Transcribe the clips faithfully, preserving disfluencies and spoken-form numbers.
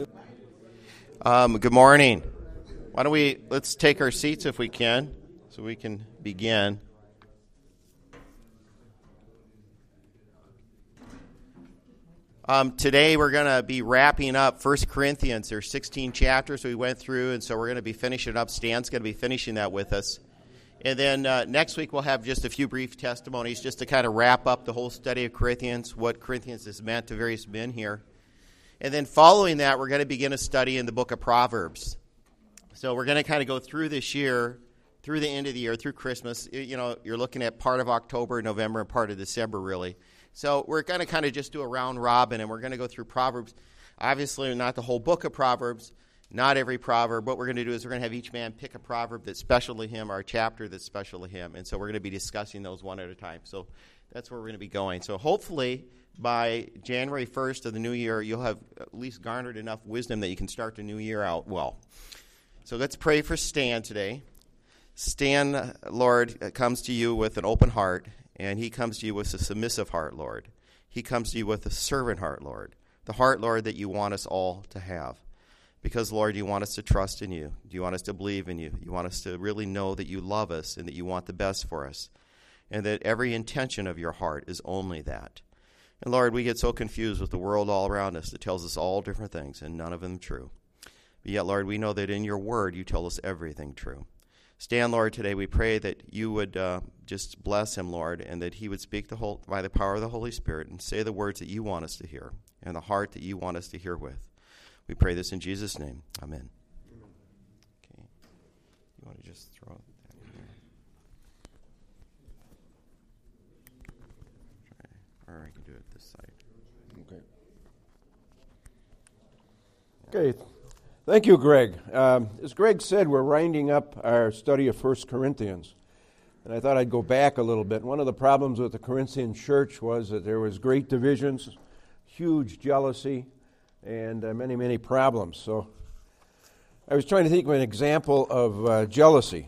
Um, good morning. Why don't we, let's take our seats if we can, so we can begin. Um, today we're going to be wrapping up First Corinthians. There's sixteen chapters we went through, and so we're going to be finishing up. Stan's going to be finishing that with us. And then uh, next week we'll have just a few brief testimonies just to kind of wrap up the whole study of Corinthians, what Corinthians has meant to various men here. And then following that, we're going to begin a study in the book of Proverbs. So we're going to kind of go through this year, through the end of the year, through Christmas. You know, you're looking at part of October, November, and part of December, really. So we're going to kind of just do a round robin, and we're going to go through Proverbs. Obviously, not the whole book of Proverbs, not every proverb. What we're going to do is we're going to have each man pick a proverb that's special to him or a chapter that's special to him. And so we're going to be discussing those one at a time. So that's where we're going to be going. So hopefully by January first of the new year, you'll have at least garnered enough wisdom that you can start the new year out well. So let's pray for Stan today. Stan, Lord, comes to you with an open heart, and he comes to you with a submissive heart, Lord. He comes to you with a servant heart, Lord. The heart, Lord, that you want us all to have. Because, Lord, you want us to trust in you. You want us to believe in you. You want us to really know that you love us and that you want the best for us. And that every intention of your heart is only that. And, Lord, we get so confused with the world all around us that tells us all different things, and none of them true. But yet, Lord, we know that in your word you tell us everything true. Stan, Lord, today we pray that you would uh, just bless him, Lord, and that he would speak the whole, by the power of the Holy Spirit and say the words that you want us to hear and the heart that you want us to hear with. We pray this in Jesus' name. Amen. Okay. You want to just throw it that in there? Or I can do it this side. Okay. Okay. Thank you, Greg. Um, as Greg said, we're winding up our study of First Corinthians. And I thought I'd go back a little bit. One of the problems with the Corinthian church was that there was great divisions, huge jealousy, and uh, many, many problems. So I was trying to think of an example of uh, jealousy.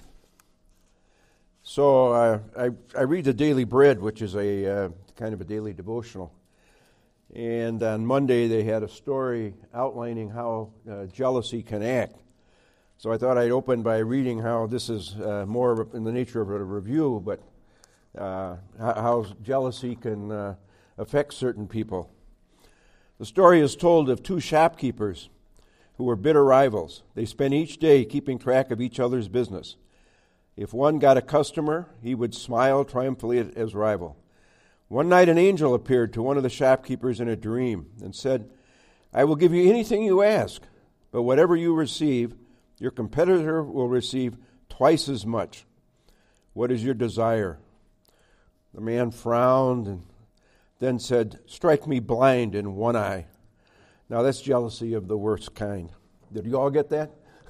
So uh, I, I read the Daily Bread, which is a uh, kind of a daily devotional. And on Monday they had a story outlining how uh, jealousy can act. So I thought I'd open by reading how this is uh, more in the nature of a review, but uh, how jealousy can uh, affect certain people. The story is told of two shopkeepers who were bitter rivals. They spent each day keeping track of each other's business. If one got a customer, he would smile triumphantly at his rival. One night an angel appeared to one of the shopkeepers in a dream and said, "I will give you anything you ask, but whatever you receive, your competitor will receive twice as much. What is your desire?" The man frowned and then said, "Strike me blind in one eye." Now that's jealousy of the worst kind. Did you all get that?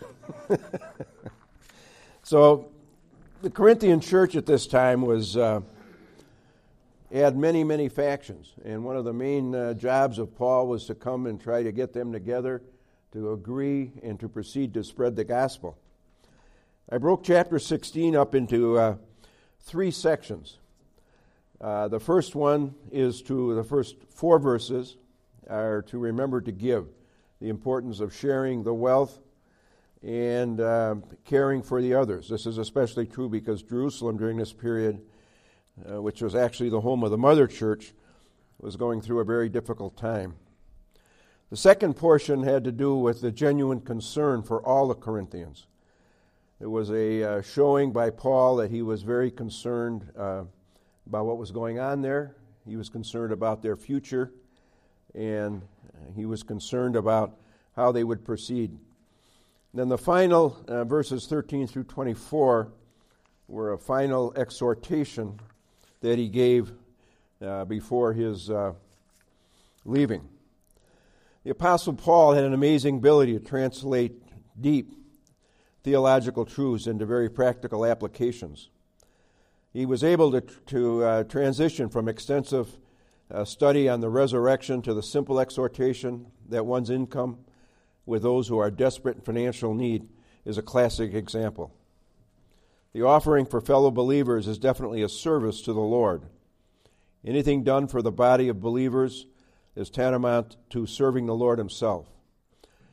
So the Corinthian church at this time was uh, had many, many factions. And one of the main uh, jobs of Paul was to come and try to get them together to agree and to proceed to spread the gospel. I broke chapter sixteen up into uh, three sections. Uh, the first one is to, the first four verses are to remember to give, the importance of sharing the wealth and uh, caring for the others. This is especially true because Jerusalem during this period, uh, which was actually the home of the mother church, was going through a very difficult time. The second portion had to do with the genuine concern for all the Corinthians. It was a uh, showing by Paul that he was very concerned uh, about what was going on there. He was concerned about their future, and he was concerned about how they would proceed. And then the final uh, verses thirteen through twenty-four were a final exhortation that he gave uh, before his uh, leaving. The Apostle Paul had an amazing ability to translate deep theological truths into very practical applications. He was able to, to uh, transition from extensive uh, study on the resurrection to the simple exhortation that one's income with those who are desperate in financial need is a classic example. The offering for fellow believers is definitely a service to the Lord. Anything done for the body of believers is tantamount to serving the Lord himself.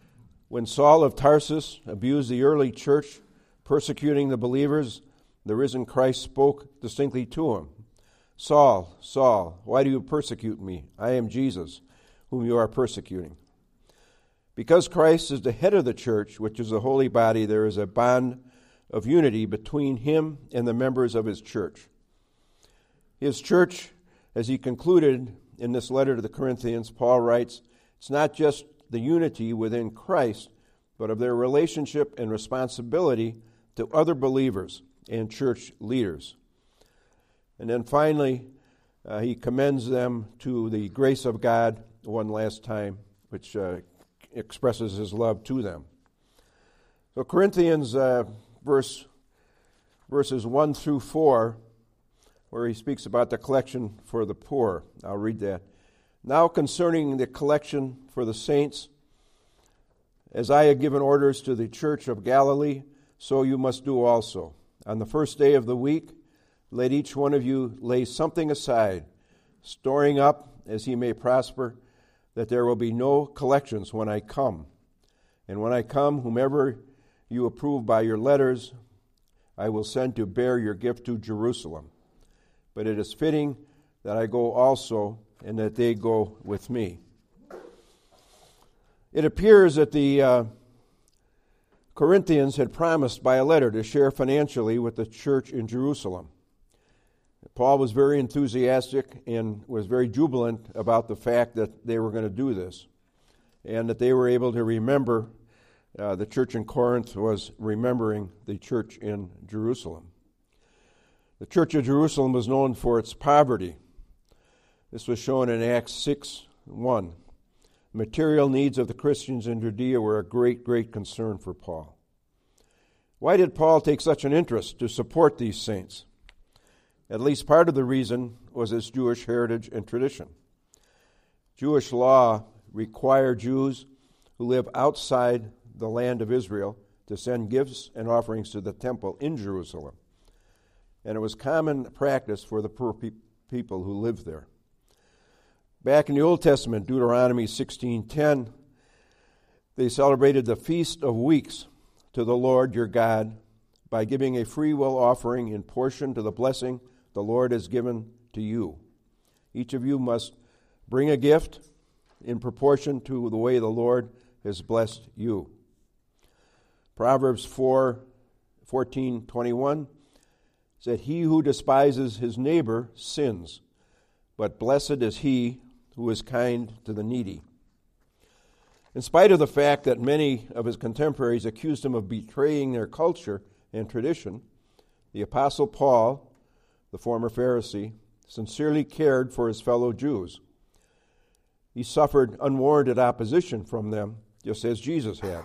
When Saul of Tarsus abused the early church, persecuting the believers, the risen Christ spoke distinctly to him. Saul, Saul, why do you persecute me? I am Jesus, whom you are persecuting. Because Christ is the head of the church, which is the holy body, there is a bond of unity between him and the members of his church. His church, as he concluded in this letter to the Corinthians, Paul writes, it's not just the unity within Christ, but of their relationship and responsibility to other believers and church leaders. And then finally, uh, he commends them to the grace of God one last time, which uh, expresses his love to them. So Corinthians uh, verse verses one through four, where he speaks about the collection for the poor. I'll read that. Now concerning the collection for the saints, as I have given orders to the church of Galilee, so you must do also. On the first day of the week, let each one of you lay something aside, storing up as he may prosper, that there will be no collections when I come. And when I come, whomever you approve by your letters, I will send to bear your gift to Jerusalem. But it is fitting that I go also, and that they go with me. It appears that the uh, Corinthians had promised by a letter to share financially with the church in Jerusalem. Paul was very enthusiastic and was very jubilant about the fact that they were going to do this, and that they were able to remember uh, the church in Corinth was remembering the church in Jerusalem. The church of Jerusalem was known for its poverty. This was shown in Acts six one. Material needs of the Christians in Judea were a great, great concern for Paul. Why did Paul take such an interest to support these saints? At least part of the reason was his Jewish heritage and tradition. Jewish law required Jews who live outside the land of Israel to send gifts and offerings to the temple in Jerusalem. And it was common practice for the poor pe- people who lived there. Back in the Old Testament, Deuteronomy sixteen ten, they celebrated the Feast of Weeks to the Lord your God by giving a free will offering in portion to the blessing the Lord has given to you. Each of you must bring a gift in proportion to the way the Lord has blessed you. Proverbs four fourteen twenty-one said, he who despises his neighbor sins, but blessed is he who is kind to the needy. In spite of the fact that many of his contemporaries accused him of betraying their culture and tradition, the Apostle Paul, the former Pharisee, sincerely cared for his fellow Jews. He suffered unwarranted opposition from them, just as Jesus had.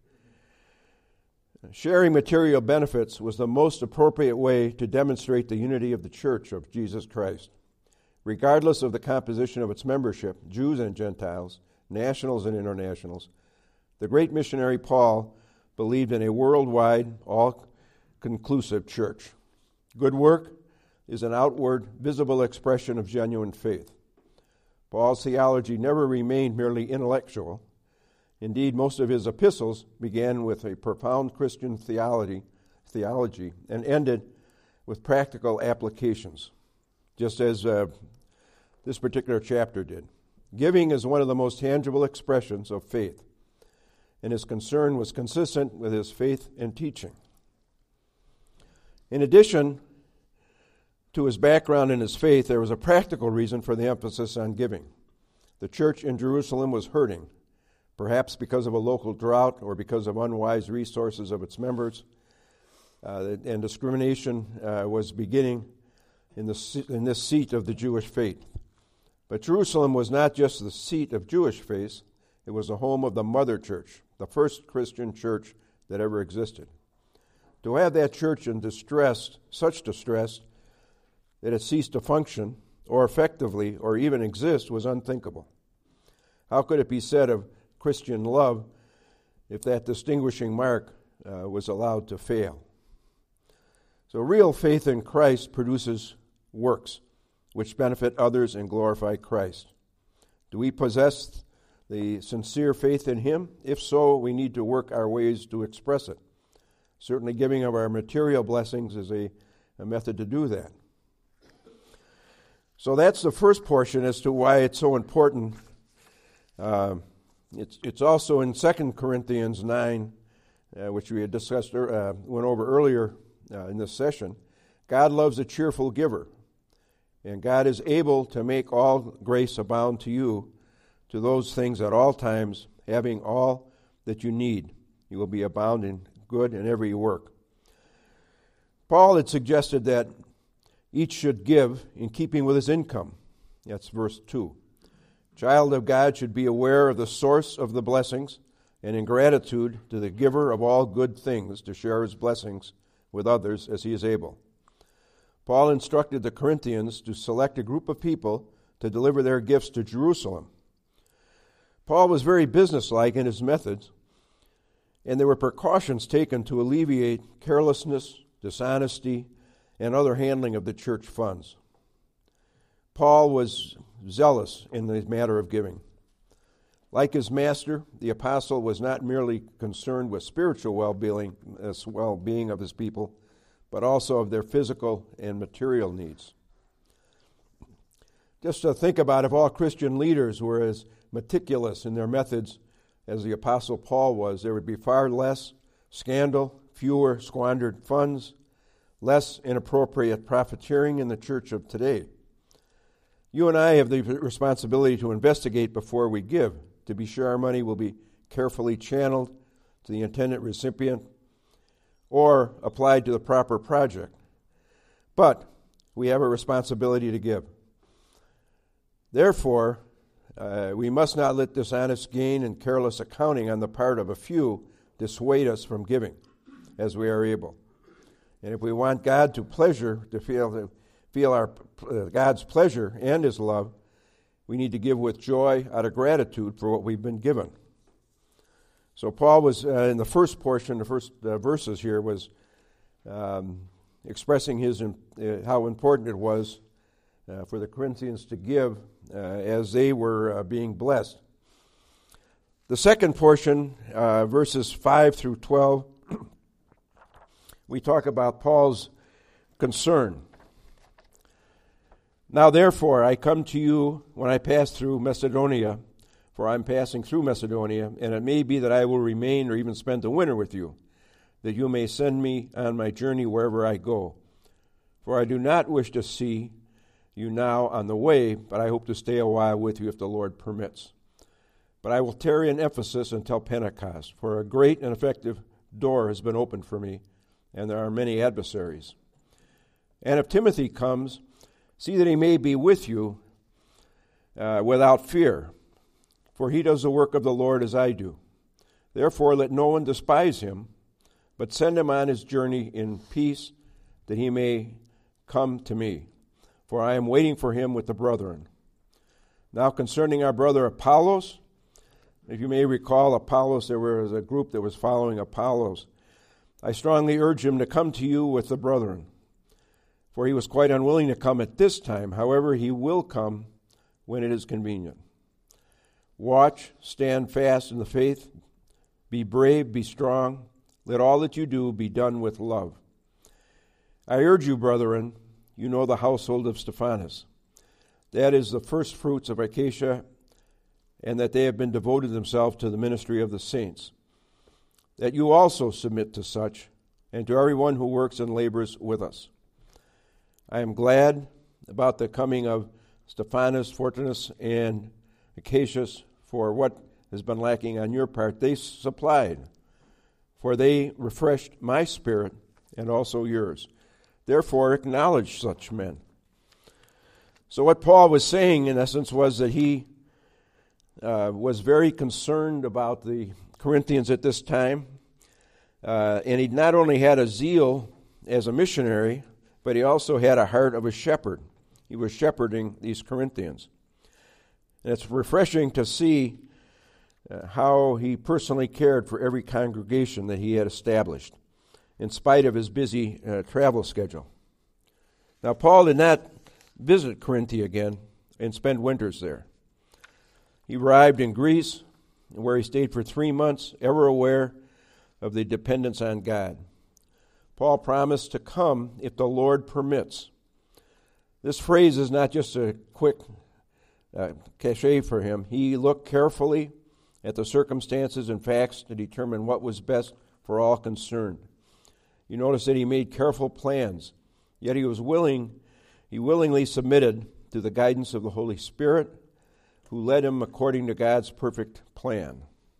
Sharing material benefits was the most appropriate way to demonstrate the unity of the Church of Jesus Christ. Regardless of the composition of its membership, Jews and Gentiles, nationals and internationals, the great missionary Paul believed in a worldwide, all-conclusive church. Good work is an outward, visible expression of genuine faith. Paul's theology never remained merely intellectual. Indeed, most of his epistles began with a profound Christian theology, theology and ended with practical applications, just as uh, this particular chapter did. Giving is one of the most tangible expressions of faith, and his concern was consistent with his faith and teaching. In addition to his background in his faith, there was a practical reason for the emphasis on giving. The church in Jerusalem was hurting, perhaps because of a local drought or because of unwise resources of its members, uh, and discrimination uh, was beginning in, the, in this seat of the Jewish faith. But Jerusalem was not just the seat of Jewish faith, it was the home of the mother church, the first Christian church that ever existed. To have that church in distress, such distress, that it ceased to function, or effectively, or even exist, was unthinkable. How could it be said of Christian love if that distinguishing mark uh, was allowed to fail? So real faith in Christ produces works which benefit others and glorify Christ. Do we possess the sincere faith in Him? If so, we need to work our ways to express it. Certainly giving of our material blessings is a, a method to do that. So that's the first portion as to why it's so important. Uh, it's, it's also in Second Corinthians nine, uh, which we had discussed, uh, went over earlier uh, in this session. God loves a cheerful giver, and God is able to make all grace abound to you, to those things at all times, having all that you need. You will be abounding good in every work. Paul had suggested that each should give in keeping with his income. That's verse two. Child of God should be aware of the source of the blessings and in gratitude to the giver of all good things to share his blessings with others as he is able. Paul instructed the Corinthians to select a group of people to deliver their gifts to Jerusalem. Paul was very businesslike in his methods, and there were precautions taken to alleviate carelessness, dishonesty, and other handling of the church funds. Paul was zealous in the matter of giving. Like his master, the apostle was not merely concerned with spiritual well-being, as well-being of his people, but also of their physical and material needs. Just to think about if all Christian leaders were as meticulous in their methods as the apostle Paul was, there would be far less scandal, fewer squandered funds, less inappropriate profiteering in the church of today. You and I have the responsibility to investigate before we give, to be sure our money will be carefully channeled to the intended recipient or applied to the proper project. But we have a responsibility to give. Therefore, uh, we must not let dishonest gain and careless accounting on the part of a few dissuade us from giving as we are able. And if we want God to pleasure, to feel, to feel our uh, God's pleasure and His love, we need to give with joy out of gratitude for what we've been given. So Paul was, uh, in the first portion, the first uh, verses here, was um, expressing his uh, how important it was uh, for the Corinthians to give uh, as they were uh, being blessed. The second portion, uh, verses five through twelve, we talk about Paul's concern. Now, therefore, I come to you when I pass through Macedonia, for I am passing through Macedonia, and it may be that I will remain or even spend the winter with you, that you may send me on my journey wherever I go. For I do not wish to see you now on the way, but I hope to stay a while with you if the Lord permits. But I will tarry in Ephesus until Pentecost, for a great and effective door has been opened for me, and there are many adversaries. And if Timothy comes, see that he may be with you uh, without fear, for he does the work of the Lord as I do. Therefore let no one despise him, but send him on his journey in peace, that he may come to me, for I am waiting for him with the brethren. Now concerning our brother Apollos, if you may recall, Apollos, there was a group that was following Apollos. I strongly urge him to come to you with the brethren, for he was quite unwilling to come at this time. However, he will come when it is convenient. Watch, stand fast in the faith, be brave, be strong. Let all that you do be done with love. I urge you, brethren, you know the household of Stephanas. That is the first fruits of Acacia, and that they have been devoted themselves to the ministry of the saints. That you also submit to such, and to everyone who works and labors with us. I am glad about the coming of Stephanas, Fortunus, and Acacius, for what has been lacking on your part they supplied, for they refreshed my spirit and also yours. Therefore acknowledge such men. So what Paul was saying, in essence, was that he uh, was very concerned about the Corinthians at this time, uh, and he not only had a zeal as a missionary, but he also had a heart of a shepherd. He was shepherding these Corinthians. And it's refreshing to see uh, how he personally cared for every congregation that he had established, in spite of his busy uh, travel schedule. Now, Paul did not visit Corinth again and spend winters there. He arrived in Greece, where he stayed for three months, ever aware of the dependence on God. Paul promised to come if the Lord permits. This phrase is not just a quick uh, cachet for him. He looked carefully at the circumstances and facts to determine what was best for all concerned. You notice that he made careful plans, yet he was willing, he willingly submitted to the guidance of the Holy Spirit, who led him according to God's perfect plan.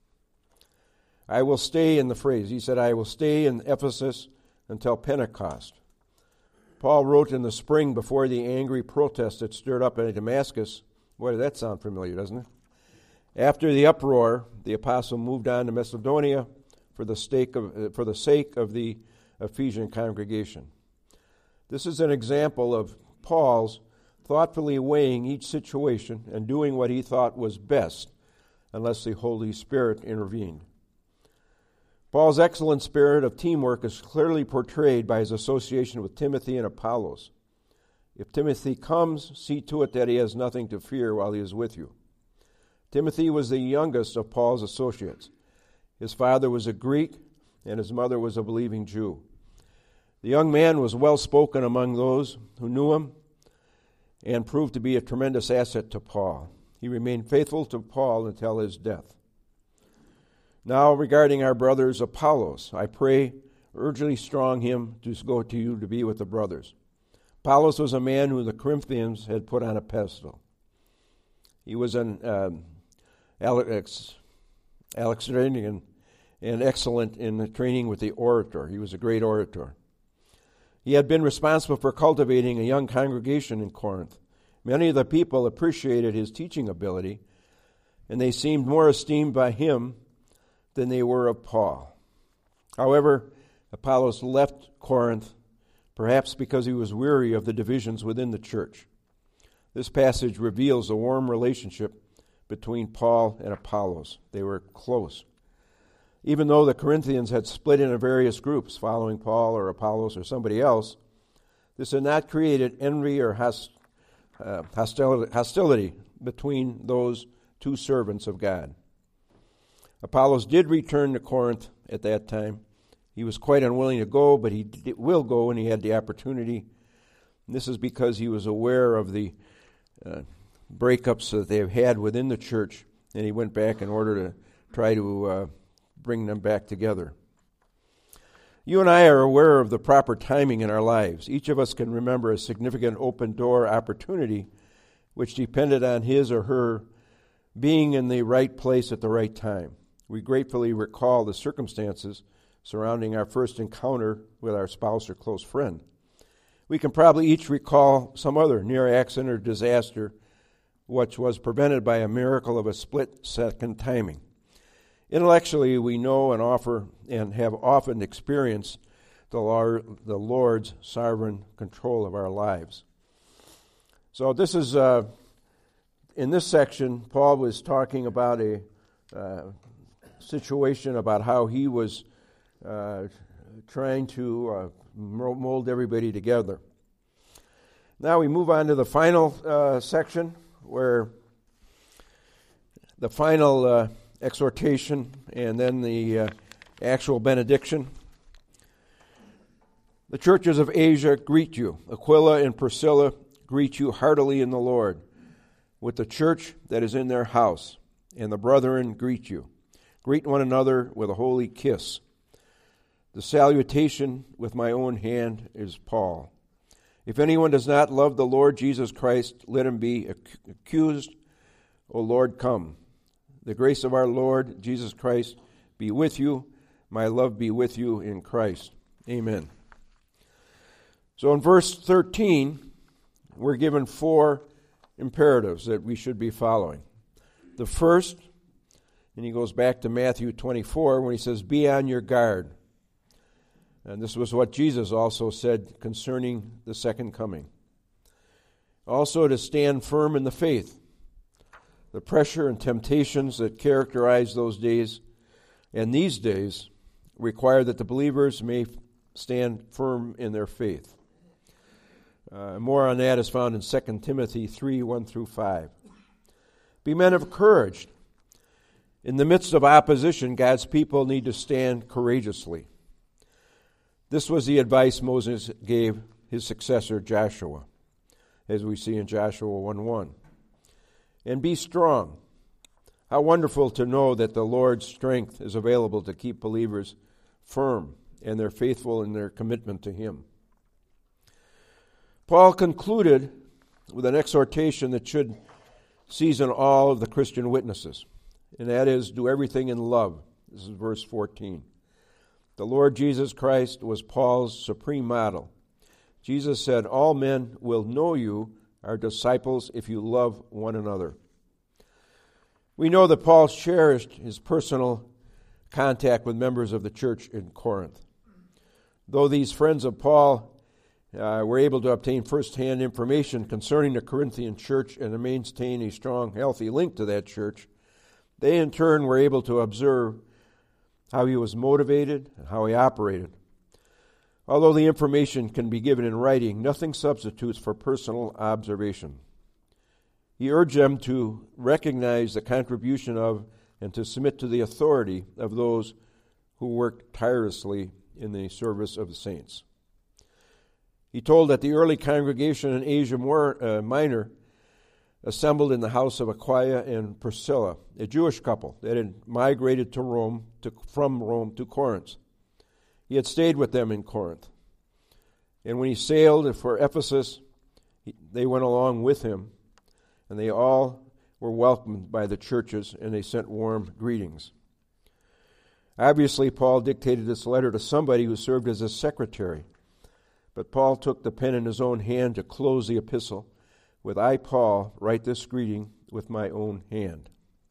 I will stay in the phrase. He said, I will stay in Ephesus until Pentecost. Paul wrote in the spring before the angry protest that stirred up in Damascus. Boy, does that sound familiar, doesn't it? After the uproar, the apostle moved on to Macedonia for the sake of, uh, for the sake of the Ephesian congregation. This is an example of Paul's thoughtfully weighing each situation and doing what he thought was best, unless the Holy Spirit intervened. Paul's excellent spirit of teamwork is clearly portrayed by his association with Timothy and Apollos. If Timothy comes, see to it that he has nothing to fear while he is with you. Timothy was the youngest of Paul's associates. His father was a Greek, and his mother was a believing Jew. The young man was well spoken among those who knew him and proved to be a tremendous asset to Paul. He remained faithful to Paul until his death. Now, regarding our brothers Apollos, I pray, urgently strong him to go to you to be with the brothers. Apollos was a man who the Corinthians had put on a pedestal. He was an um, Alex, Alexandrian and excellent in the training with the orator. He was a great orator. He had been responsible for cultivating a young congregation in Corinth. Many of the people appreciated his teaching ability, and they seemed more esteemed by him than they were of Paul. However, Apollos left Corinth, perhaps because he was weary of the divisions within the church. This passage reveals a warm relationship between Paul and Apollos. They were close. Even though the Corinthians had split into various groups following Paul or Apollos or somebody else, this had not created envy or host, uh, hostility, hostility between those two servants of God. Apollos did return to Corinth at that time. He was quite unwilling to go, but he did, will go when he had the opportunity. And this is because he was aware of the uh, breakups that they have had within the church, and he went back in order to try to uh, bring them back together. You and I are aware of the proper timing in our lives. Each of us can remember a significant open door opportunity which depended on his or her being in the right place at the right time. We gratefully recall the circumstances surrounding our first encounter with our spouse or close friend. We can probably each recall some other near accident or disaster which was prevented by a miracle of a split-second timing. Intellectually, we know and offer and have often experienced the Lord's sovereign control of our lives. So this is, uh, in this section, Paul was talking about a uh, situation about how he was uh, trying to uh, mold everybody together. Now we move on to the final uh, section, where the final uh, exhortation and then the uh, actual benediction. The churches of Asia greet you. Aquila and Priscilla greet you heartily in the Lord, with the church that is in their house, and the brethren greet you. Greet one another with a holy kiss. The salutation with my own hand is Paul. If anyone does not love the Lord Jesus Christ, let him be accused. O Lord, come. The grace of our Lord Jesus Christ be with you. My love be with you in Christ. Amen. So in verse thirteen, we're given four imperatives that we should be following. The first, and he goes back to Matthew twenty-four when he says, be on your guard. And this was what Jesus also said concerning the second coming. Also to stand firm in the faith. The pressure and temptations that characterize those days and these days require that the believers may stand firm in their faith. Uh, more on that is found in Second Timothy three, one through five. Be men of courage. In the midst of opposition, God's people need to stand courageously. This was the advice Moses gave his successor Joshua, as we see in Joshua one one. And be strong. How wonderful to know that the Lord's strength is available to keep believers firm and they're faithful in their commitment to Him. Paul concluded with an exhortation that should season all of the Christian witnesses, and that is, do everything in love. This is verse fourteen. The Lord Jesus Christ was Paul's supreme model. Jesus said, all men will know you are disciples if you love one another. We know that Paul cherished his personal contact with members of the church in Corinth. Though these friends of Paul uh, were able to obtain first-hand information concerning the Corinthian church and to maintain a strong, healthy link to that church, they in turn were able to observe how he was motivated and how he operated. Although the information can be given in writing, nothing substitutes for personal observation. He urged them to recognize the contribution of and to submit to the authority of those who worked tirelessly in the service of the saints. He told that the early congregation in Asia Minor assembled in the house of Aquila and Priscilla, a Jewish couple that had migrated to Rome to, from Rome to Corinth. He had stayed with them in Corinth. And when he sailed for Ephesus, he, they went along with him, and they all were welcomed by the churches, and they sent warm greetings. Obviously, Paul dictated this letter to somebody who served as a secretary, but Paul took the pen in his own hand to close the epistle with, I, Paul, write this greeting with my own hand.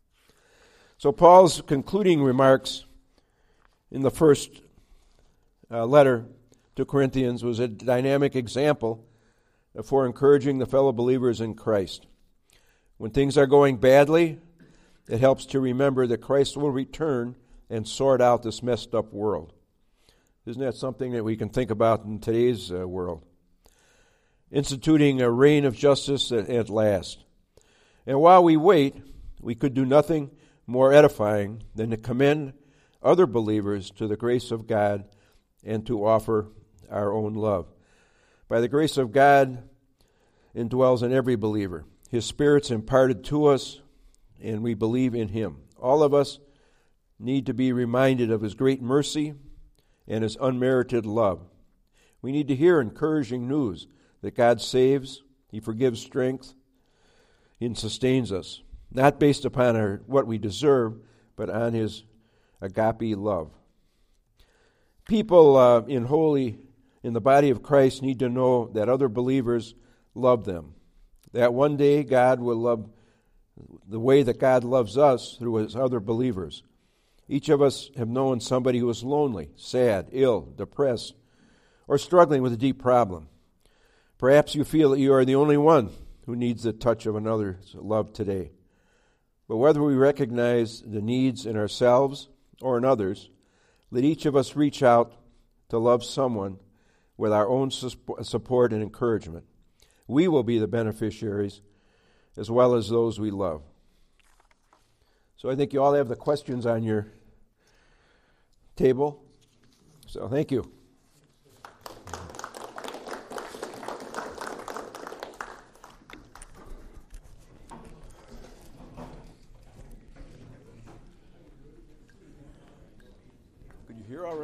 So Paul's concluding remarks in the first uh, letter to Corinthians was a dynamic example for encouraging the fellow believers in Christ. When things are going badly, it helps to remember that Christ will return and sort out this messed up world. Isn't that something that we can think about in today's uh, world? Instituting a reign of justice at, at last. And while we wait, we could do nothing more edifying than to commend other believers to the grace of God and to offer our own love. By the grace of God indwells in every believer. His Spirit's imparted to us, and we believe in Him. All of us need to be reminded of His great mercy and His unmerited love. We need to hear encouraging news that God saves, He forgives strength, and sustains us, not based upon our, what we deserve, but on His agape love. People uh, in holy, in the body of Christ need to know that other believers love them, that one day God will love the way that God loves us through His other believers. Each of us have known somebody who is lonely, sad, ill, depressed, or struggling with a deep problem. Perhaps you feel that you are the only one who needs the touch of another's love today. But whether we recognize the needs in ourselves or in others, let each of us reach out to love someone with our own support and encouragement. We will be the beneficiaries as well as those we love. So I think you all have the questions on your table. So thank you. Could you hear all right?